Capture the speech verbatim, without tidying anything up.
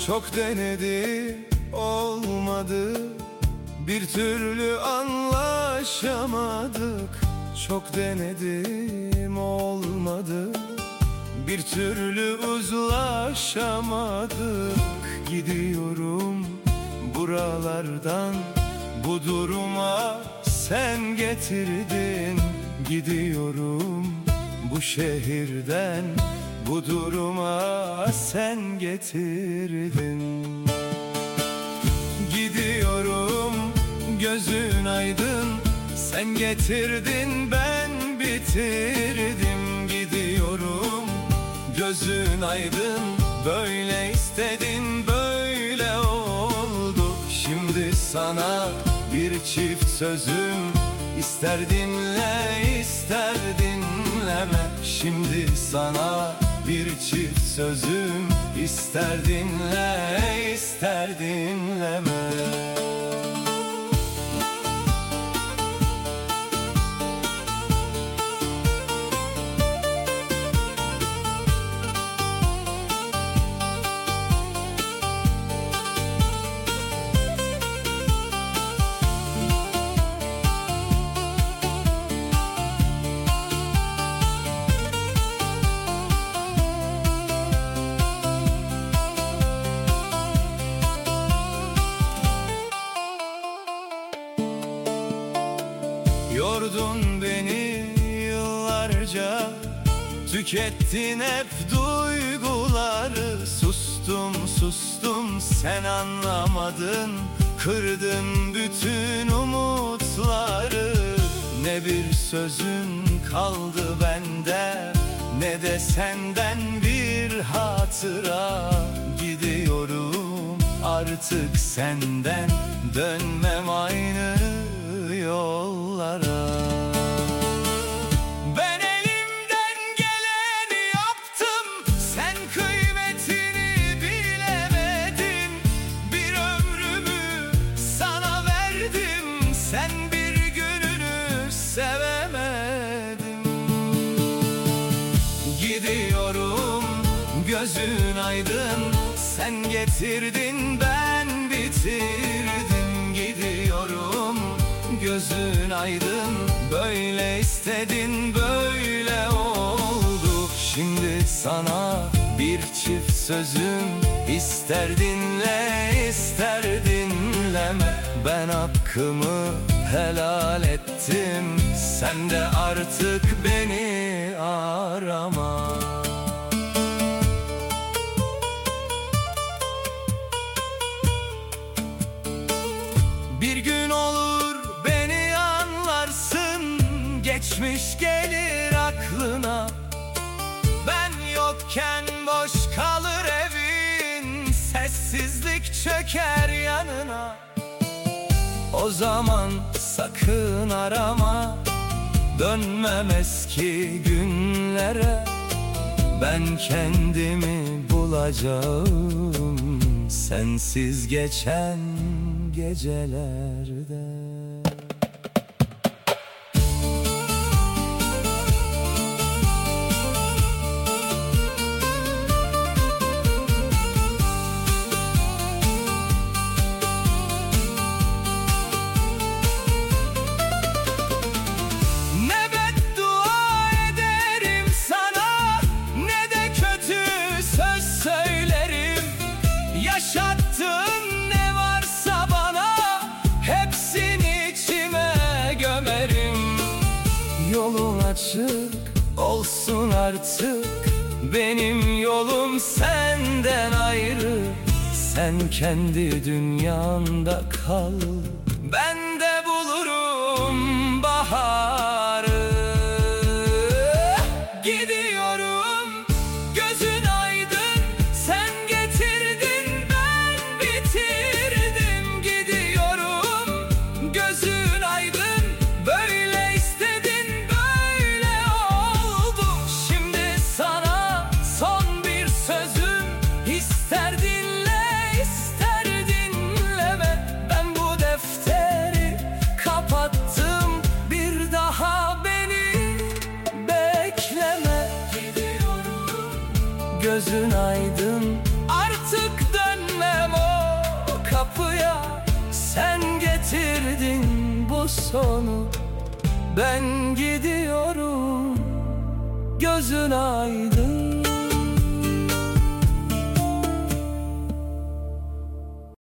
Çok denedi, olmadı, bir türlü anlaşamadık. Çok denedim, olmadı, bir türlü uzlaşamadık. Gidiyorum buralardan, bu duruma sen getirdin. Gidiyorum bu şehirden, bu duruma sen getirdin. Gidiyorum gözün aydın, sen getirdin ben bitirdim. Gidiyorum gözün aydın, böyle istedin böyle oldu. Şimdi sana bir çift sözüm, ister dinle ister dinleme. Şimdi sana bir çift sözüm, ister dinle ister dinleme. Yordun beni yıllarca, tükettin hep duyguları. Sustum sustum sen anlamadın, kırdın bütün umutları. Ne bir sözün kaldı bende, ne de senden bir hatıra. Gidiyorum artık senden, dönmem aynı yollara. Ben elimden geleni yaptım, sen kıymetini bilemedin. Bir ömrümü sana verdim, sen bir gününü sevemedin. Gidiyorum gözün aydın, sen getirdin ben bitirdim. Gidiyorum gözün aydın, böyle istedin böyle oldu. Şimdi sana bir çift sözüm, ister dinle ister dinleme. Ben hakkımı helal ettim, sen de artık beni arama. Bir gün olur beni anlarsın, geçmiş gelir aklına. Ben yokken boş kalır evin, sessizlik çöker yanına. O zaman sakın arama, dönmem eski günlere. Ben kendimi bulacağım sensiz geçen gecelerde. Yaşattığın ne varsa bana, hepsini içime gömerim. Yolun açık olsun artık, benim yolum senden ayrı. Sen kendi dünyanda kal, ben de bulurum baharı. Gidiyorum gözün aydın, sen getirdin ben bitirdim. Gidiyorum gözün aydın, böyle istedin böyle oldu. Şimdi sana son bir sözüm, ister dinle ister dinleme. Ben bu defteri kapattım, bir daha beni bekleme. Gidiyorum gözün aydın, artık dönme. dönmem o kapıya. Sen getirdin bu sonu. Ben gidiyorum, gözün aydın.